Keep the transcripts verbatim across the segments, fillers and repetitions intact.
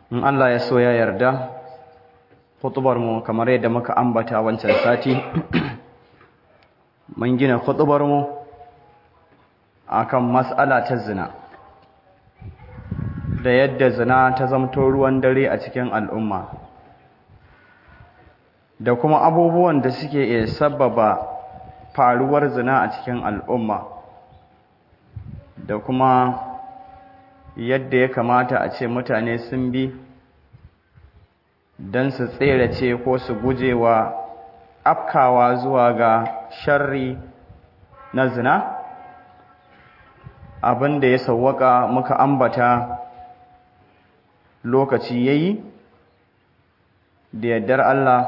in Allah ya so ya yarda khutubar mu kamar yadda muka ambata wancan sati mun gina khutubar mu akan mas'ala ta zina da yadda zina ta zamto ruwan dare a cikin al'umma da kuma abubuwan da suke iya sababa faruwar zina a cikin al'umma da kuma yadda ya kamata a ce mutane sun bi don su tserace ko su guje wa afkawa zuwa ga sharri na zina abin da ya sawwaka muka ambata lokaci yayi da yardar Allah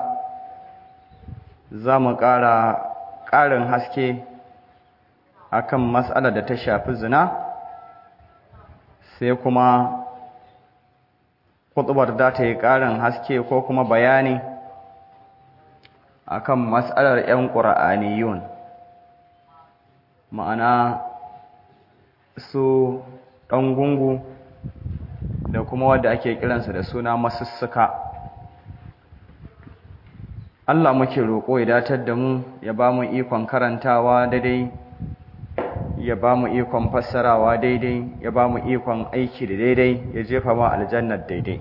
za mu ƙara ƙarin haske akan mas'alar da ta shafi zina sai kuma kutubar da ta yi ƙarin haske ko kuma bayani akan mas'alar 'yan ƙura'aniyun ma'ana su ɗan gungu da kuma wadda ake kiransu da suna masussuka Allah muke roƙo ya datar da mu ya ba mu ikon karantawa daidai ya ba mu ikon fassarawa daidai ya ba mu ikon aiki da daidai ya jefa mu aljannar daidai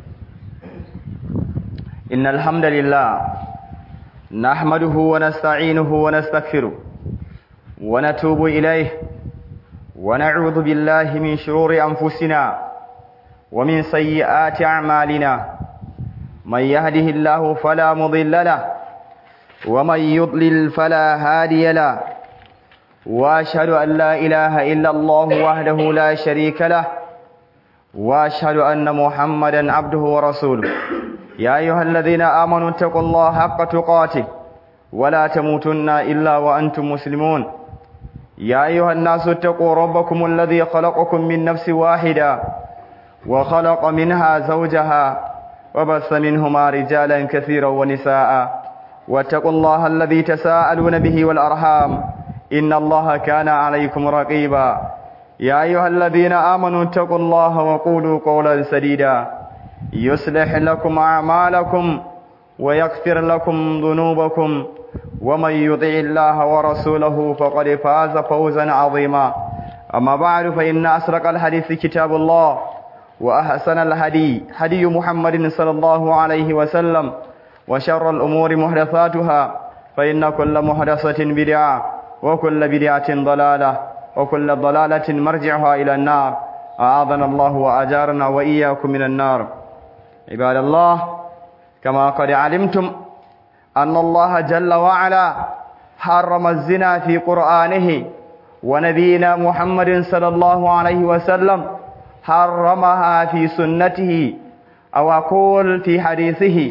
innal hamdalillah nahmaduhu wa nasta'inuhu wa nastaghfiruh wa natubu ilayhi wa na'udhu billahi min shururi anfusina wa min sayyiati a'malina man yahdihillahu fala mudilla lahu wa man yudlil fala hadiya lahu واشهد ان لا اله الا الله وحده لا شريك له واشهد ان محمدا عبده ورسوله يا ايها الذين امنوا اتقوا الله حق تقاته ولا تموتن الا وانتم مسلمون يا ايها الناس اتقوا ربكم الذي خلقكم من نفس واحده وخلق منها زوجها وبث منهما رجالا كثيرا ونساء واتقوا الله الذي تساءلون به والارحام إن الله كان عليكم رقيبا يا أيها الذين آمنوا اتقوا الله وقولوا قولا سديدا يصلح لكم أعمالكم ويغفر لكم ذنوبكم ومن يطع الله ورسوله فقد فاز فوزا عظيما أما بعد فإن أسرق الحديث كتاب الله وأحسن الهدي هدي محمد صلى الله عليه وسلم وشر الأمور محدثاتها فإن كل محدثة بدعة وكل بدعة ضلالة وكل ضلالة مرجعها إلى النار أعاذنا الله وأجارنا وإياكم من النار عباد الله كما قد علمتم أن الله جل وعلا حرم الزنا في قرآنه ونبينا محمد صلى الله عليه وسلم حرمها في سنته أو أقول في حديثه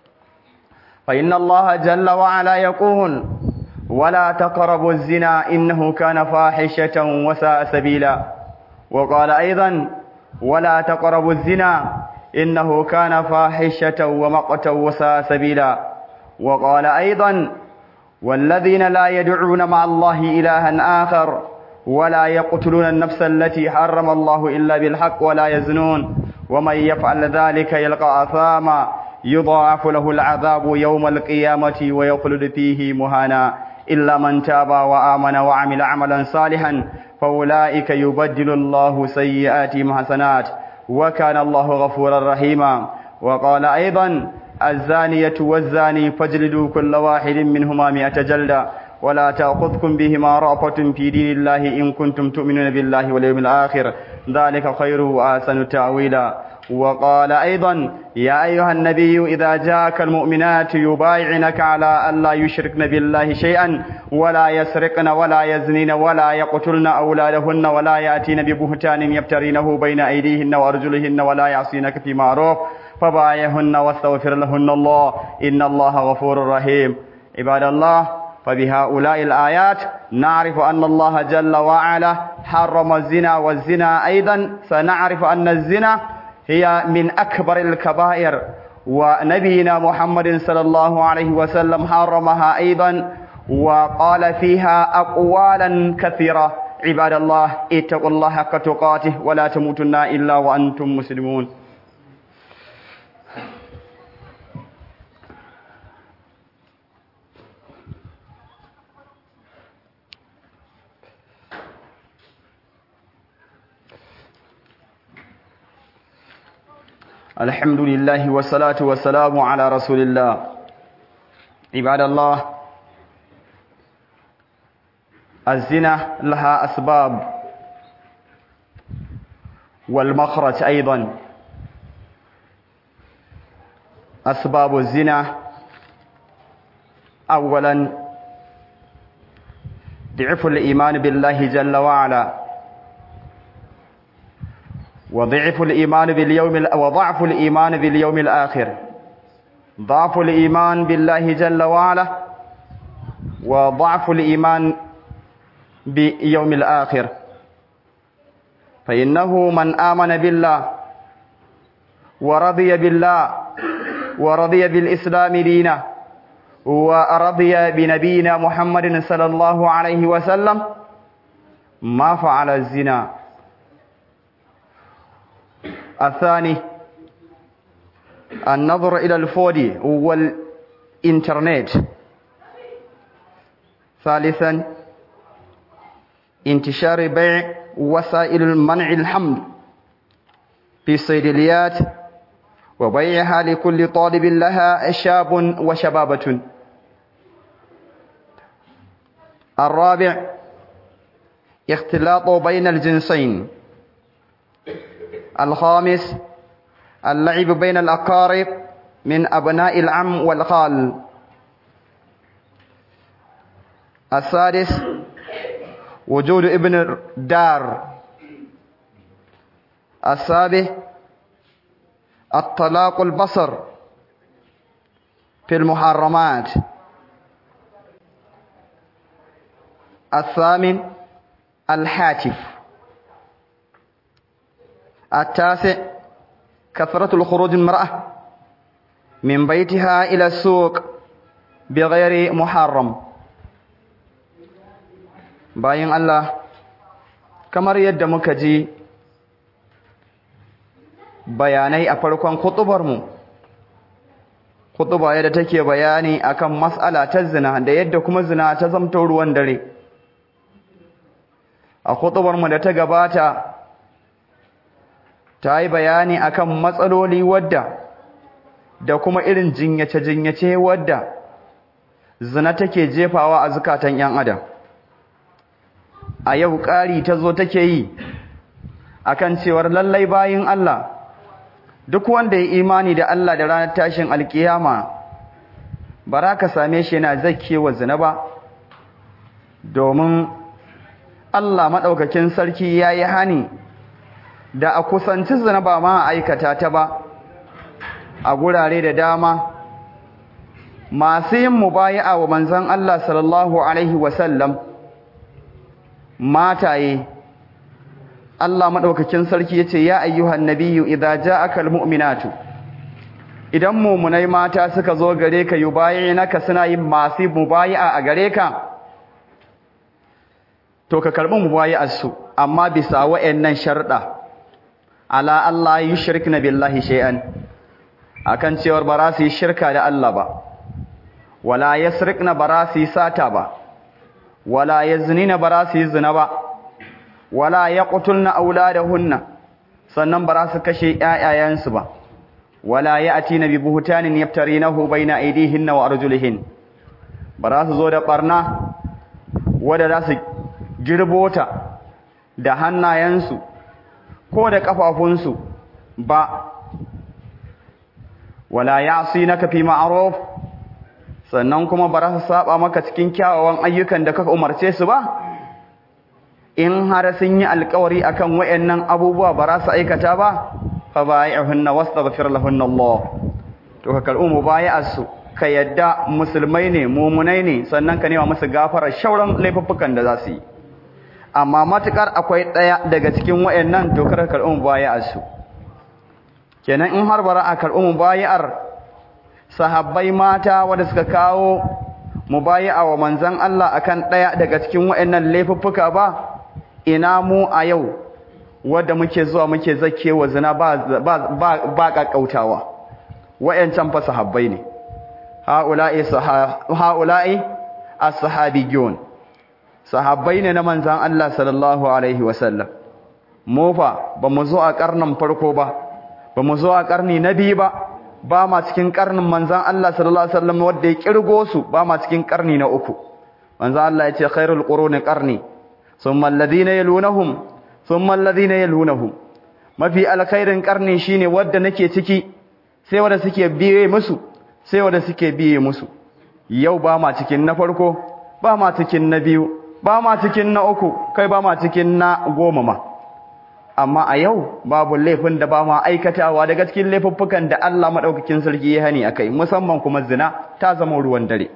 فإن الله جل وعلا يقول ولا تقربوا الزنا إنه كان فاحشة وساء سبيلا وقال أيضا ولا تقربوا الزنا إنه كان فاحشة ومقتا وساء سبيلا وقال أيضا والذين لا يدعون مع الله إلها آخر ولا يقتلون النفس التي حرم الله إلا بالحق ولا يزنون ومن يفعل ذلك يلقى أثاما يضاعف له العذاب يوم القيامة ويخلد فيه مهانا إلا من تاب وآمن وعمل عملا صالحا فأولئك يبدل الله سيئاتهم حسنات وكان الله غفورا رحيما وقال أيضا الزانية والزاني فاجلدوا كل واحد منهما مئة جلدة ولا تأخذكم بهما رأفة في دين الله إن كنتم تؤمنون بالله واليوم الآخر ذلك خير وأحسن تأويلا وقال أيضا يا أيها النبي إذا جاءك المؤمنات يبايعنك على ألا يشركن بالله شيئا ولا يسرقن ولا يزنين ولا يقتلن أولادهن ولا يأتين ببهتان يفترينه بين أيديهن وأرجلهن ولا يعصينك في معروف فبايعهن واستغفر لهن الله إن الله غفور رحيم عباد الله فبهؤلاء الآيات نعرف أن الله جل وعلا حرم الزنا والزنا أيضا سنعرف أن الزنا هي من أكبر الكبائر ونبينا محمد صلى الله عليه وسلم حرمها أيضا وقال فيها أقوالا كثيرة عباد الله اتقوا الله حق تقاته ولا تموتن إلا وأنتم مسلمون الحمد لله والصلاة والسلام على رسول الله. عباد الله، الزنا لها أسباب والمخرج أيضا. أسباب الزنا: أولا ضعف الإيمان بالله جل وعلا، وضعف الإيمان باليوم وضعف الإيمان باليوم الآخر. ضعف الإيمان بالله جل وعلا وضعف الإيمان بيوم الآخر، فإنه من آمن بالله ورضي بالله ورضي بالإسلام دينا ورضي بنبينا محمد صلى الله عليه وسلم ما فعل الزنا. الثاني النظر إلى الفودي والإنترنت. ثالثا انتشار بيع وسائل المنع الحمل في الصيدليات وبيعها لكل طالب لها شاب وشبابة. الرابع اختلاط بين الجنسين. الخامس اللعب بين الأقارب من أبناء العم والخال. السادس وجود ابن الدار. السابع الطلاق البصر في المحرمات. الثامن الهاتف. التاسع كثرة الخروج المرأة من بيتها إلى السوق بغير محرم. bayan Allah, kamar yadda muka ji bayanai a farkon khutubarmu, khutuba yadda take bayani akan mas'ala ta zina da yadda kuma zina ta zamto ruwan dare. A khutubarmu da ta gabata ta yi bayani akan matsaloli wadda da kuma irin jinyace-jinyace wadda zina take jefawa a zukatan 'yan adam. A yau ƙari ta zo take yi akan cewar lallai bayin Allah, duk wanda ya imani da Allah da ranar tashin alkiyama ba za ka same shi yana zakkewa zina ba, domin Allah maɗaukakin sarki ya yi hani da a kusanci zina ba ma aikata ta ba a gurare da dama. Masu yin mubayi'a wa manzon Allah sallallahu alaihi wasallam mataye, Allah madaukakin sarki yace ya ayyuhan nabiyyu idza ja'aka almu'minatu, idan mu'minai mata suka zo gare ka yubayyinaka suna yin masu mubayi'a a gare ka, to ka karbi mubayi'ar su amma bisa wa'annan sharda. Ala Allah yushrikna billahi shay'an, akan cewar ba za su yi shirka da Allah ba, wala yasrikna ba za su yi sata ba, wala yaznina ba za su yi zina ba, wala yaqtulna auladahunna, sannan ba za su kashe ƴaƴayensu ba, wala ya'tina bi buhtanin yaftarinahu baina aydihinna wa arjulihin, ba za su zo da barna wanda za su girbota da hannayensu ko da kafafunsu ba, wala ya'sinaka fi ma'ruf, sannan kuma ba za su saba maka cikin kyawawan ayyukan da kaka umarce su ba. In har sun yi alƙawari akan wayannan abubuwa ba za su aikata ba, fa bai'uhunna wastaghfir lahunna Allah, to ka karɓi mubayi'ar su, ka yadda musulmai ne, mumunai ne, sannan ka nema musu gafara shauran laifuffukan da za su yi. Amma matukar akwai ɗaya daga cikin wayannan, to kar ka karɓi mubayi'ar su. Kenan in har bara a karɓi mubayi'ar sahabbai mata wanda suka kawo mubayi'a wa manzon Allah akan ɗaya daga cikin wayannan laifuffuka ba, ina mu a yau wanda muke zuwa muke zakewa zina ba ba ba, ba kakkautawa. Wayancan fa sahabbai ne. Haula'i sahah haula'i as-sahabiyyun, sahabbai ne na manzon Allah sallallahu alaihi wasallam. Mu fa ba mu zo a karnan farko ba, ba mu zo a karni na biyu ba ba ma cikin karnin manzon Allah sallallahu alaihi wasallam wanda ya kirgo su ba ma cikin karni na uku manzon Allah ya ce khairul quruni qarni thumma alladhina yalunhum thumma alladhina yalunhum mafi alkhairin karni shine wanda nake ciki sai wanda suke biye musu sai wanda suke biye musu yau ba ma cikin na farko ba ma cikin na biyu ba ma cikin na uku kai ba ma cikin na goma ma amma a yau babu laifin da ba ma aikatawa daga cikin laifuffukan da Allah madaukakin sarki ya hani akai musamman kuma zina ta zama ruwan dare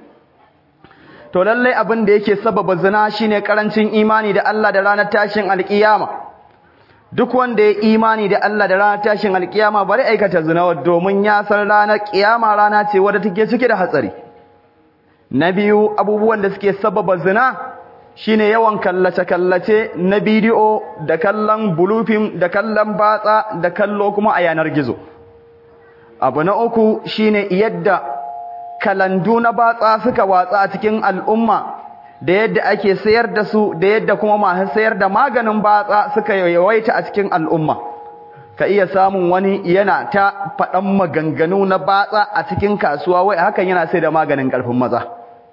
to lalle abin da yake sababa zina shine karancin imani da Allah da ranar tashin alkiyama duk wanda ya imani da Allah da ranar tashin alkiyama bari aikata zina domin ya san ranar kiyama rana ce wadda take cike da hatsari na biyu abubuwan da suke sababa zina shine yawan kallace-kallace na bidiyo da kallon bulufin da kallon batsa da kallo kuma a yanar gizo abu na uku shine yadda kalandu na batsa suka watsa a cikin al'umma da yadda ake sayar da su da yadda kuma masu sayar da maganin batsa suka yawaita a cikin al'umma ka iya samun wani yana ta faɗan maganganu na batsa a cikin kasuwa wai hakan yana sai da maganin ƙarfin maza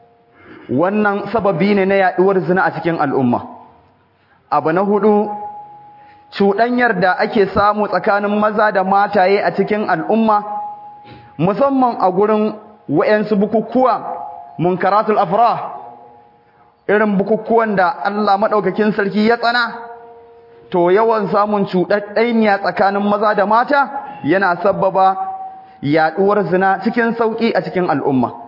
wannan sababi ne na yaduwar zina a cikin al'umma abu na hudu cuɗanyar da ake samu tsakanin maza da mataye a cikin al'umma musamman a gurin wayansu bukukuwa munkaratul afrah irin bukukuwan da Allah madaukakin sarki ya tsana to yawan samun cuɗaɗɗanya tsakanin maza da mata yana sababa yaduwar zina cikin sauki a cikin al'umma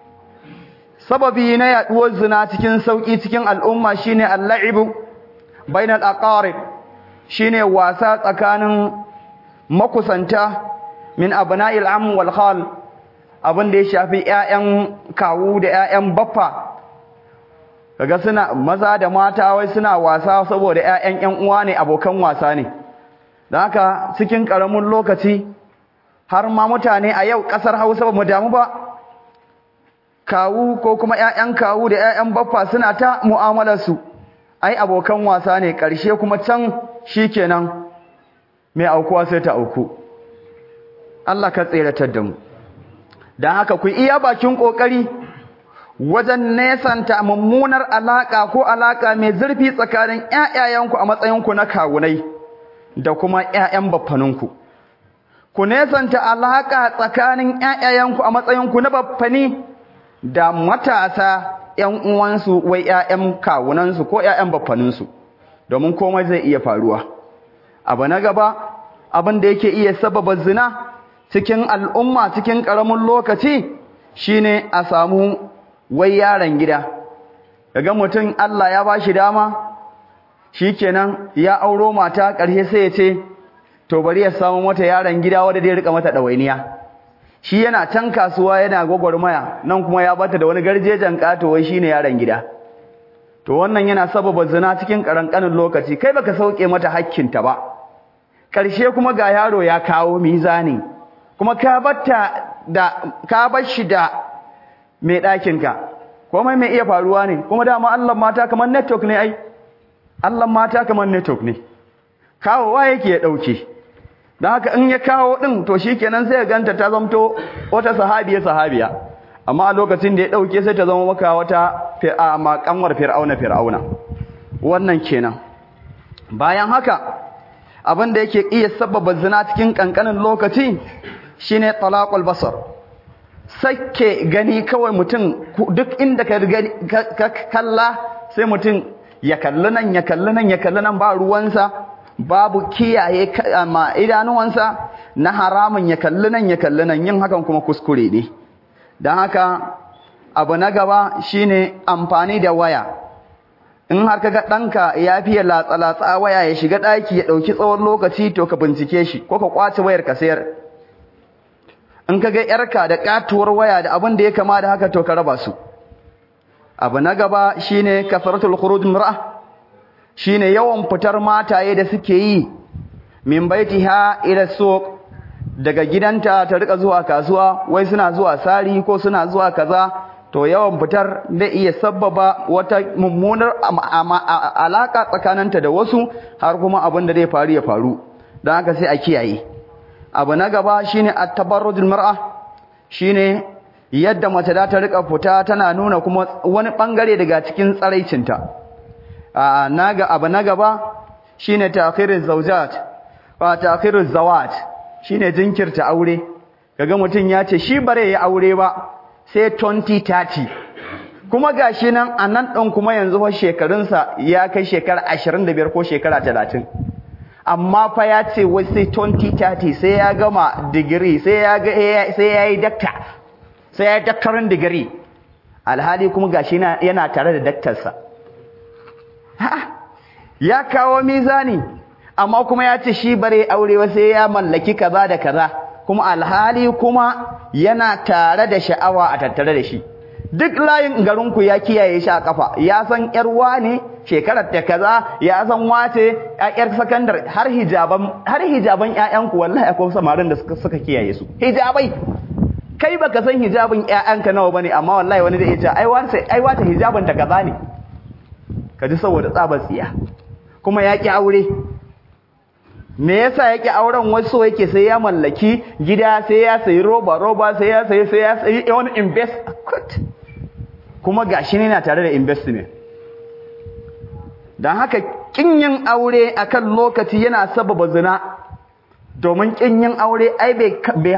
sababi na yaduwar zina cikin sauki cikin al'umma shine al-la'ibu bainal aqarib shine wasa tsakanin makusanta min abna'il am wal khal abin da ya shafi ƴaƴan kawu da ƴaƴan baffa kaga suna maza da mata wai suna wasa saboda ƴaƴan ƴan uwa ne abokan wasa ne dan haka cikin karamin lokaci har ma mutane a yau kasar Hausa ba mu damu ba kawu ko kuma ƴaƴan kawu da ƴaƴan baffa suna ta mu'amalar su ai abokan wasa ne karshe kuma can shikenan mai aukuwa sai ta auku Allah ka tseratar da mu dan haka ku iya bakin kokari wajen nesanta mummunar alaka ko alaka mai zurfi tsakanin ƴaƴayenku a matsayinku na kawunai da kuma ƴaƴan baffaninku ku nesanta alaka tsakanin ƴaƴayenku a matsayinku na baffani da matasa ƴan uwansu wai ƴaƴan kawunansu ko ƴaƴan baffaninsu domin komai zai iya faruwa abu na gaba abin da yake iya sababa zina cikin al'umma cikin ƙaramin lokaci shine a samu wai yaron gida kaga mutum Allah ya bashi dama shikenan ya auro mata ƙarshe sai ya ce to bari ya samu mata yaron gida wanda zai rika mata dawainiya shi yana can kasuwa yana gwagwarmaya nan kuma ya bata da wani garjejen kato wai shine yaron gida to wannan yana sababa zina cikin karankanin lokaci kai baka sauke mata hakkinta ba ƙarshe kuma ga yaro ya kawo mizani kuma ka batta da ka bar shi da mai ɗakinka komai mai iya faruwa ne kuma dama Allah mata kamar network ne ai Allah mata kamar network ne kawowa yake ya ɗauke don haka in ya kawo ɗin to shi kenan sai ya ganta ta zamto wata sahabiya sahabiya amma a lokacin da ya ɗauke sai ta zama maka wata kanwar fir'auna fir'auna wannan kenan bayan haka abin da yake iya sababa zina cikin kankanin lokaci shine talaqul basar sake gani kawai mutum duk inda ka kalla sai mutum ya kalli nan ya kalli nan ya kalli nan ba ruwansa babu kiyaye ma idanuwansa na haramun ya kalli nan ya kalli nan yin hakan kuma kuskure ne don haka abu na gaba shine amfani da waya in har kaga ɗanka ya fiye latsa-latsa waya ya shiga ɗaki ya ɗauki tsawon lokaci to ka bincike shi ko ka ƙwace wayar ka sayar in kaga yarka da katuwar waya da abin da ya kama da haka to ka raba su abu na gaba shine kasratul khuruj mar'a shine yawan fitar mataye da suke yi min baitiha ila suq daga gidanta ta rika zuwa kasuwa wai suna zuwa sari ko suna zuwa kaza to yawan fitar zai iya sabbaba wata mummunar alaka tsakaninta da wasu har kuma abin da zai faru ya faru don haka sai a kiyaye abu na gaba shine at-tabarrujul mar'a shine yadda mace za ta rika fita tana nuna kuma wani bangare daga cikin tsaraicinta a naga abu na gaba shine ta'khiruz zawjat wa ta'khiruz zawat shine jinkirta aure kaga mutun ya ce shi bare ya aure ba sai twenty thirty kuma gashi nan anan din kuma yanzu fa shekarunsa ya kai shekara ashirin da biyar ko shekara talatin amma fa ya ce wai sai twenty thirty sai ya gama degree sai ya ga sai yayi doctor sai ya doctorin degree alhali kuma gashi yana tare da daktarsa ha ya kawo mizani amma kuma ya ce shi bare aure ba sai ya mallaki kaza da kaza kuma alhali kuma yana tare da sha'awa a tattare da shi duk layin garinku ya kiyaye shi a kafa ya san yar wane shekarar ta kaza ya san wace yar sakandar har hijaban har hijaban ƴaƴanku wallahi akwai samarin da suka suka kiyaye su hijabai kai baka san hijabin ƴaƴanka nawa bane amma wallahi wani da yace ai wace ai wace hijaban ta kaza ne kaji saboda tsabar tsiya kuma ya ki aure me yasa yake auren wasu yake sai ya mallaki gida sai ya sayi roba roba sai ya sayi sai ya sayi wani invest kuma gashi ne na tare da investment dan haka kinyin aure akan lokaci yana sababa zina domin kinyin aure ai bai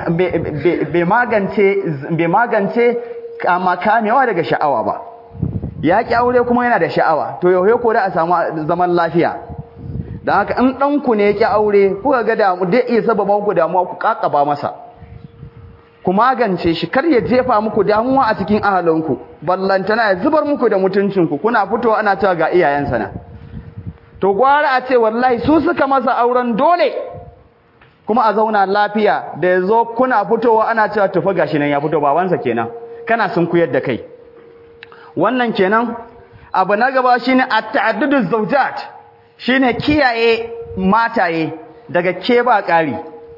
bai magance bai magance kama kamewa daga sha'awa ba ya ki aure kuma yana da sha'awa to yau ko da a samu zaman lafiya dan haka in danku ne yake aure kuka ga damu dai iya sababan ku damuwa ku kakaba masa ku magance shi kar ya jefa muku damuwa a cikin ahalanku ballantana ya zubar muku da mutuncinku kuna fitowa ana cewa ga iyayensa na to gwara a ce wallahi su suka masa auren dole kuma a zauna lafiya da yazo kuna fitowa ana cewa tufa gashi nan ya fito babansa kenan kana sun kuyar da kai wannan kenan abu na gaba shine at-ta'adduduz zawjat shine kiyaye mataye daga ke ba ƙari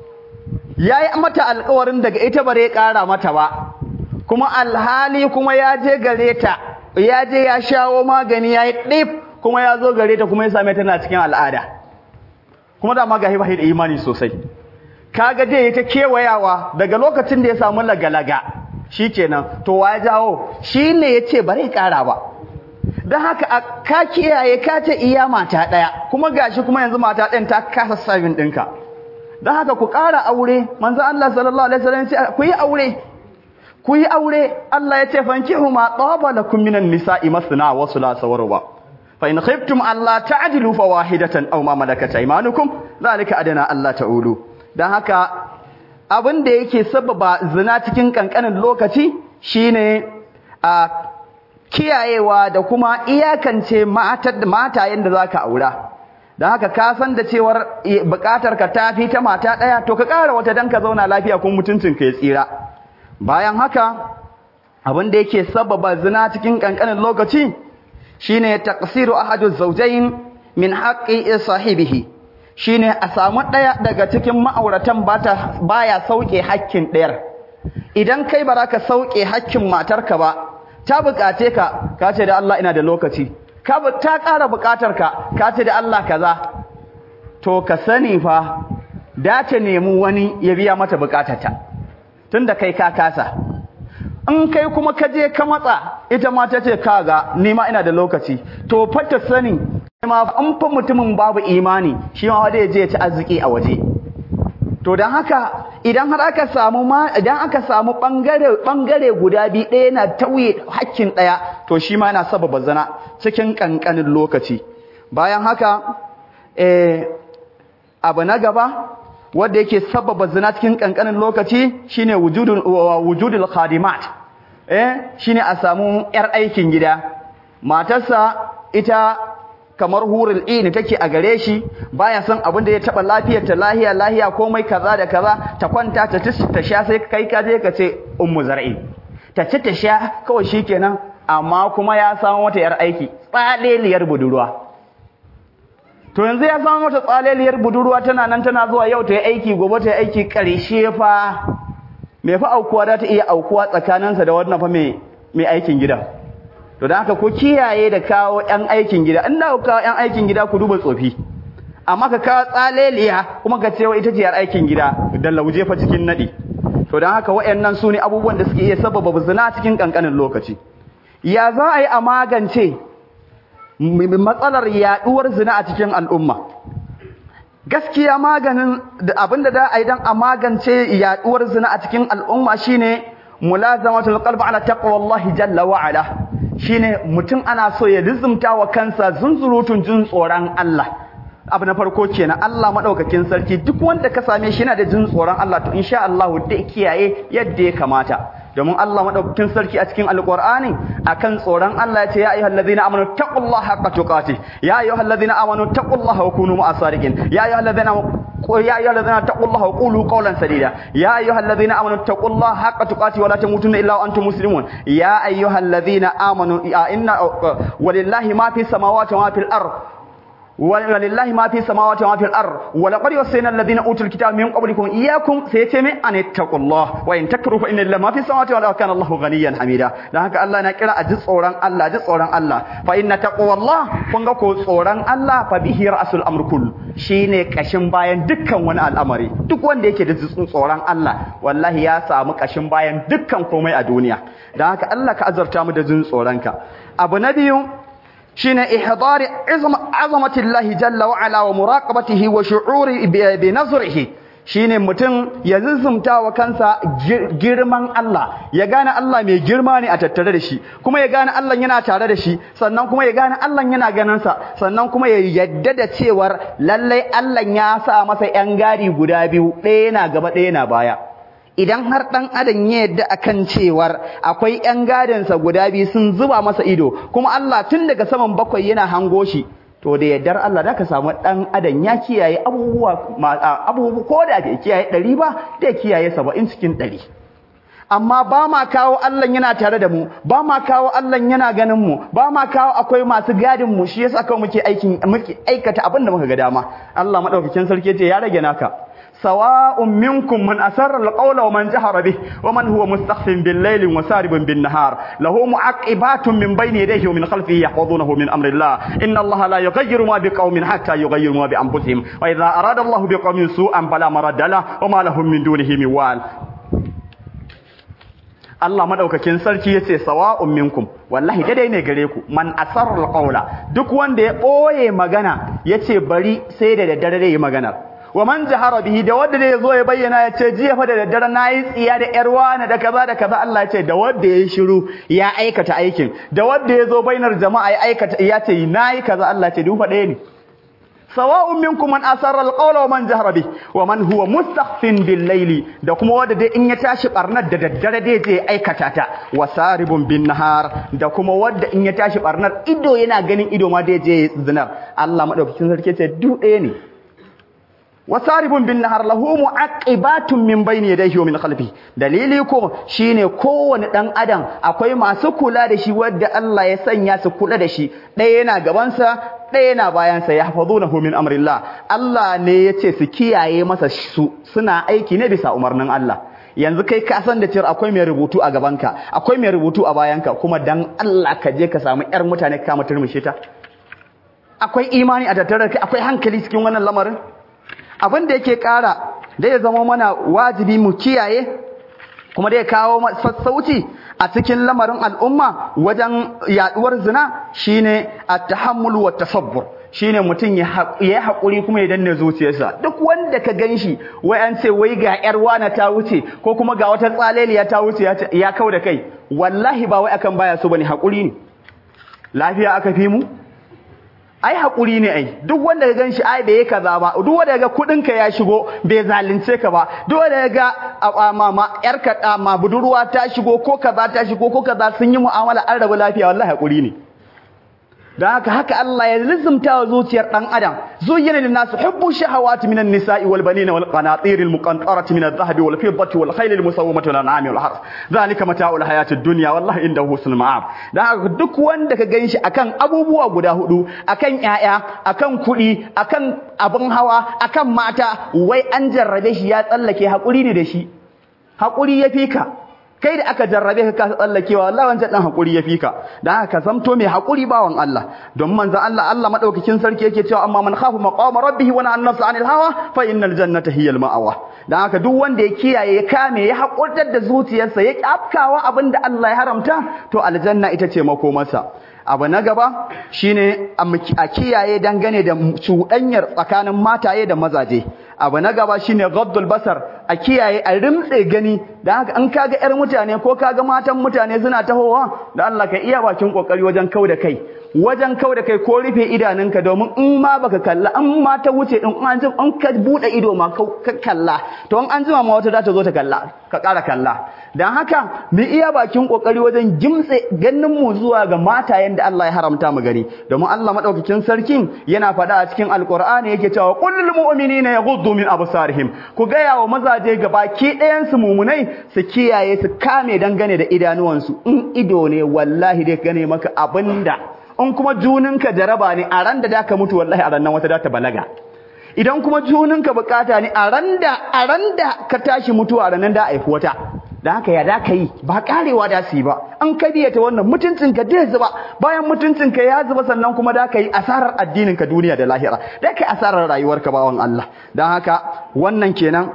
yayi mata alƙawarin daga ita bare ƙara mata ba kuma alhali kuma ya je gare ta ya je ya shawo magani yayi dip kuma ya zo gare ta kuma ya same ta tana cikin al'ada kuma da ma gahi bai da imani sosai kaga dai ta kewayawa daga lokacin da ya samu lagalaga shikenan to wa ya jawo shine yace bare ƙara ba dan haka ka kiyaye ka ce iya mata daya kuma gashi kuma yanzu mata ɗin ta kasa sabin ɗinka dan haka ku ƙara aure manzo Allah sallallahu alaihi wasallam ce ku yi aure ku yi aure Allah ya ce fankihu ma taba lakum minan nisa'i masna wa thulatha wa ruba fa in khiftum alla ta'dilu fawahidatan aw ma malakat aymanukum zalika adana Allah ta'ulu dan haka abin da yake sababa zina cikin kankanin lokaci shine a kiyayewa da kuma iyakance matayen da zaka aura dan haka ka san da cewar bukatar ka tafi ta mata daya to ka ƙara wata dan ka zauna lafiya kun mutuncin ka ya tsira bayan haka abin da yake sababa zina cikin kankanin lokaci shine taqsiru ahadu zawjayn min haqqi sahibihi shine a samu daya daga cikin ma'auratan bata baya sauke hakkin dayar idan kai baraka sauke hakkin matarka ba ta bukace ka ka ce da Allah ina da lokaci ka ta ƙara bukatar ka ka ce da Allah kaza to ka sani fa da ta nemi wani ya biya mata bukatarta tunda kai ka kasa in kai kuma ka je ka matsa ita ma ta ce kaga ni ma ina da lokaci to fa ta sani ma an fa mutumin babu imani shi ma wanda ya je ya ci arziki a waje to dan haka idan har aka samu ma idan aka samu bangare bangare guda biyu ɗaya na tauye hakkin ɗaya to shi ma yana sababa zina cikin kankanin lokaci bayan haka eh abu na gaba wanda yake sababa zina cikin kankanin lokaci shine wujudul wujudul khadimat eh shine a samu yar aikin gida matarsa ita kamar hurul ini take a gare shi baya san abin da ya taba lafiyar ta lahiya lahiya komai kaza da kaza ta kwanta ta ci ta sha sai kai ka je ka ce ummu zar'i ta ci ta sha kawai shikenan amma kuma ya samu wata yar aiki tsaleliyar budurwa to yanzu ya samu wata tsaleliyar budurwa tana nan tana zuwa yau ta yi aiki gobe ta yi aiki karshe fa me fa aukuwa da ta iya aukuwa tsakaninsa da wannan fa me me aikin gida to dan haka ku kiyaye da kawo ƴan aikin gida in da ku kawo ƴan aikin gida ku duba tsofi amma ka ka tsaleliya kuma ka ce wa ita ce yar aikin gida da lauje fa cikin nadi to dan haka wayannan su ne abubuwan da suke iya sababa zina cikin kankanin lokaci. Ya za a yi a magance matsalar yaduwar zina a cikin al'umma? Gaskiya maganin da abinda da a yi dan a magance yaduwar zina a cikin al'umma shine mulazamatul qalbi ala taqwallahi jalla wa ala. Shine mutum ana so ya lizumta wa kansa zunzurutun jin tsoron Allah. Abu na farko kenan, Allah madaukakin sarki duk wanda ka same shi yana da jin tsoron Allah to insha Allah da kiyaye yadda ya kamata. Domin Allah madaukakin sarki a cikin alqur'ani akan tsoron Allah ya ce ya ayyuhallazina amanu taqullaha haqqa tuqatih ya ayyuhallazina amanu taqullaha wa kunu ma'as sadiqin ya ayyuhallazina ya ayyuhallazina taqullaha wa qulu qawlan sadida ya ayyuhallazina amanu taqullaha haqqa tuqatih wa la tamutunna illa wa antum muslimun ya ayyuhallazina amanu inna walillahi ma fis samawati wa ma fil ard ولله ما في السماوات وما في الأرض ولقد وصينا الذين أوتوا الكتاب من قبلكم إياكم سيتم أن اتقوا الله وإن تكفروا فإن الله ما في السماوات والأرض كان الله غنيا حميدا لذلك الله نكرا أجز صوران الله أجز صوران الله فإن تقوى الله فنقوا صوران الله فبه رأس الأمر كله shine kashin bayan dukkan wani al'amari duk wanda yake da tsoron Allah wallahi ya samu kashin bayan dukkan komai a duniya dan haka Allah ka azurta mu da jin tsoronka. Abu na biyu shine ihdari azamatillahi jalla wa ala wa muraqabatihi wa shu'uri bi nazrihi shine mutum ya zuzumta wa kansa girman Allah ya gane Allah mai girma ne a tattare da shi kuma ya gane Allah yana tare da shi sannan kuma ya gane Allah yana ganin sa sannan kuma ya yadda da cewar lallai Allah ya sa masa yan gadi guda biyu ɗaya yana gaba ɗaya yana baya. Idan har ɗan adam ya yadda akan cewar akwai ƴan gadinsa guda biyu sun zuba masa ido kuma Allah tun daga saman bakwai yana hango shi to da yaddar Allah da ka samu ɗan adam ya kiyaye abubuwa abubuwa ko da bai kiyaye ɗari ba da kiyaye saba'in cikin ɗari. Amma ba ma kawo Allah yana tare da mu ba ma kawo Allah yana ganin mu ba ma kawo akwai masu gadin mu shi yasa kawai muke aikin muke aikata abin da muka ga dama. Allah madaukakin sarki ce ya rage naka. سواء منكم من أسر القول ومن جهر به ومن هو مستخف بالليل وسارب بالنهار له معقبات من بين يديه ومن خلفه يحفظونه من أمر الله إن الله لا يغير ما بقوم حتى يغيروا ما بأنفسهم وإذا أراد الله بقوم سوءا فلا مرد له وما لهم من دونه من وال. Allah madaukakin sarki yace sawa'un minkum wallahi dai ne gare ku man asarra qawla duk wanda ya boye magana yace bari sai da daddare yayi magana wa man jahara bihi da wanda ne yazo ya bayyana ya ce jiya fa da daddare nayi tsiya da yar wani da kaza da kaza Allah ya ce da wanda ya shiru ya aikata aikin da wanda yazo bainar jama'a ya aikata ya ce nayi kaza Allah ya ce duk fa ɗaya ne sawa'un minkum man asarra alqawla wa man jahara bihi wa man huwa mustakhfin bil layli da kuma wanda dai in ya tashi barnar da daddare dai je aikata ta wasaribun bin nahar da kuma wanda in ya tashi barnar ido yana ganin ido ma dai je zinar Allah madaukakin sarki ce duk ɗaya ne wasaribun bin nahar lahu mu'aqibatun min bayni yadayhi wa min khalfihi dalili ko shine kowane dan adam akwai masu kula da shi wanda Allah ya sanya su kula da shi ɗaya yana gaban sa ɗaya yana bayan sa yahfazunahu min amrillah Allah ne yace su kiyaye masa su suna aiki ne bisa umarnin Allah yanzu kai ka san da cewa akwai mai rubutu a gabanka akwai mai rubutu a bayanka kuma dan Allah ka je ka samu yar mutane ka muturmushe ta akwai imani a tattare kai akwai hankali cikin wannan lamarin abin da yake ƙara da ya zama mana wajibi mu kiyaye kuma da ya kawo sassauci a cikin lamarin al'umma wajen yaduwar zina shine at-tahammul wa tasabbur shine mutum ya yi haƙuri kuma ya danne zuciyarsa duk wanda ka ganshi wai an ce wai ga yar wana ta wuce ko kuma ga wata tsaleliya ta wuce ya kau da kai wallahi ba wai akan baya so bane haƙuri ne lafiya aka fi mu ai hakuri ne ai duk wanda ka ganshi ai bai kaza ba duk wanda ga kudin ka ya shigo bai zalunce ka ba duk wanda ga mama yar ka ma budurwa ta shigo ko kaza ta shigo ko kaza sun yi mu'amala an rabu lafiya wallahi hakuri ne dan haka haka Allah ya lizumta wa zuciyar dan adam zuyyina lin nas hubbu shahawati minan nisa'i wal banina wal qanatir al muqantarati min adh-dhahabi wal fiddati wal khayl al musawwamati wal an'ami wal harth zalika mata'ul hayatid dunya wallahi indahu husnul ma'ab dan haka duk wanda ka ganshi akan abubuwa guda hudu akan yaya akan kudi akan abun hawa akan mata wai an jarrabe shi ya tsallake hakuri ne da shi hakuri yafi ka kai da aka jarrabe ka ka tsallakewa wallahi wancan dan hakuri yafi ka dan haka ka zamto mai hakuri bawan Allah don manzon Allah Allah madaukakin sarki yake cewa amma man khafu maqama rabbih wa nahana nafsa 'anil hawa fa innal jannata hiyal ma'awa dan haka duk wanda ya kiyaye ya kame ya hakurtar da zuciyarsa ya afkawa abinda Allah ya haramta to aljanna ita ce makomarsa abu na gaba shine a kiyaye dangane da cuɗanyar tsakanin mataye da mazaje abu na gaba shine ghaddul basar a kiyaye a rimtse gani dan haka an kaga yar mutane ko kaga matan mutane suna tahowa da Allah ka iya bakin kokari wajen kauda kai wajen kauda kai ko rufe idanunka domin in ma baka kalla an ma ta wuce in an ji an ka bude ido ma ka kalla to an jima ma wata za ta zo ta kalla ka ƙara kalla dan haka mu iya bakin kokari wajen gimtse ganin mu zuwa ga matayen da Allah ya haramta mu gani domin Allah madaukakin sarkin yana faɗa a cikin alqur'ani yake cewa qul lil mu'minina yaghuddu min absarihim ku ga yawo mazaje gabaki ɗayan su mumunai su kiyaye su kame dangane da idanuwansu in ido ne wallahi dai gane maka abinda in kuma juninka jaraba ne a ran da zaka mutu wallahi a ran nan wata za ta balaga idan kuma juninka bukata ne a ran da a ran da ka tashi mutuwa ran nan da aifi wata da haka ya da kai ba karewa da su ba an kadiyata wannan mutuncinka dai zuba bayan mutuncinka ya zuba sannan kuma da kai asarar addininka duniya da lahira da kai asarar rayuwarka bawan Allah dan haka wannan kenan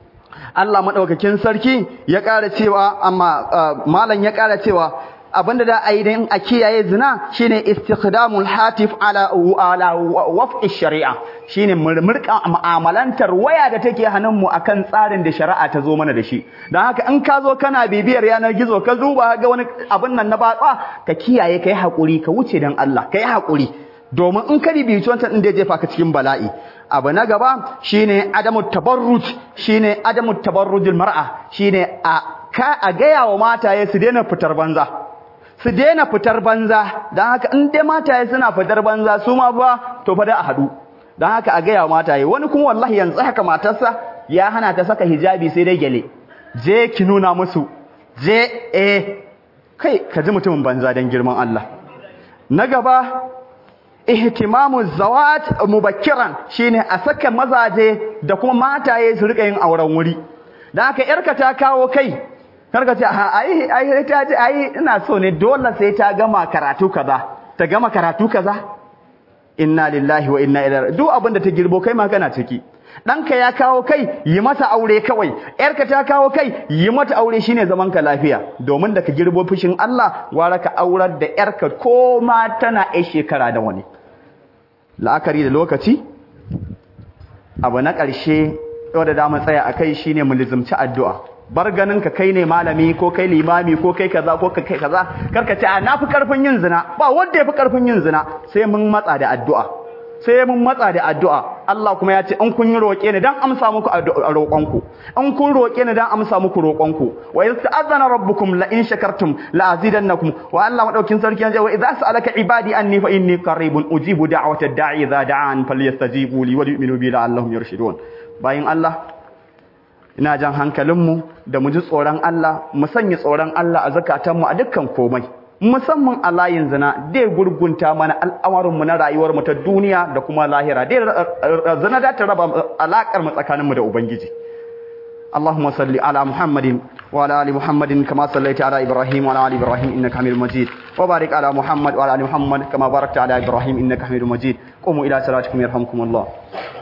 Allah madaukakin sarki ya ƙara cewa amma malam ya ƙara cewa abinda da a yi don a kiyaye zina shine istikhdamul hatif ala ala waf'i shari'a shine murmurka mu'amalantar waya da take hannun mu akan tsarin da shari'a ta zo mana da shi dan haka in ka zo kana bibiyar yanar gizo ka duba ga wani abin nan na batsa ka kiyaye kai hakuri ka wuce dan Allah kai hakuri domin in ka bibiyi wancan din da jefa ka cikin bala'i abu na gaba shine adamu tabarruj shine adamu tabarrujul mar'a shine a ka a gaya wa mataye su daina fitar banza su daina fitar banza don haka in dai mataye suna fitar banza su ma ba to fa da a haɗu don haka a gaya mataye wani kuma wallahi yanzu haka matarsa ya hana ta saka hijabi sai dai gyale je ki nuna musu je eh kai ka ji mutumin banza don girman Allah na gaba ihtimamu zawat mubakkiran shine a saka mazaje da kuma mataye su rika yin auren wuri don haka yarka ta kawo kai karka ce ai ai ta ji ai ina so ne dole sai ta gama karatu kaza ta gama karatu kaza inna lillahi wa inna ilaihi duk abin da ta girbo kai ma kana ciki danka ya kawo kai yi mata aure kawai yarka ta kawo kai yi mata aure shine zaman ka lafiya domin da ka girbo fushin Allah wara ka aurar da yarka ko ma tana ai shekara da wani la'akari da lokaci abu na ƙarshe wanda da mu tsaya akai shine mu lizumci addu'a bar ganin ka kai ne malami ko kai limami ko kai kaza ko kai kaza karka ce a nafi karfin yin zina ba wanda yafi karfin yin zina sai mun matsa da addu'a sai mun matsa da addu'a Allah kuma ya ce in kun yi roƙe ni dan amsa muku roƙonku in kun roƙe ni dan amsa muku roƙonku wa idza ta'azzana rabbukum la in shakartum la azidannakum wa Allah madaukin sarki ya ce wa idza sa'alaka ibadi anni fa inni qaribun ujibu da'wata da'i idza da'an falyastajibu li wa yu'minu bi la'allahum yarshudun bayin Allah ina jan hankalinmu da mu ji tsoron Allah mu sanya tsoron Allah a zakatanmu a dukkan komai musamman a layin zina dai gurgunta mana al'amarinmu na rayuwarmu ta duniya da kuma lahira dai zina da ta raba alakar mu tsakaninmu da ubangiji Allahumma salli ala Muhammadin wa ala ali Muhammadin kama sallaita ala Ibrahim wa ala ali Ibrahim innaka Hamidum Majid wa barik ala Muhammad wa ala ali Muhammad kama barakta ala Ibrahim innaka Hamidum Majid qumu ila salatikum yarhamkumullah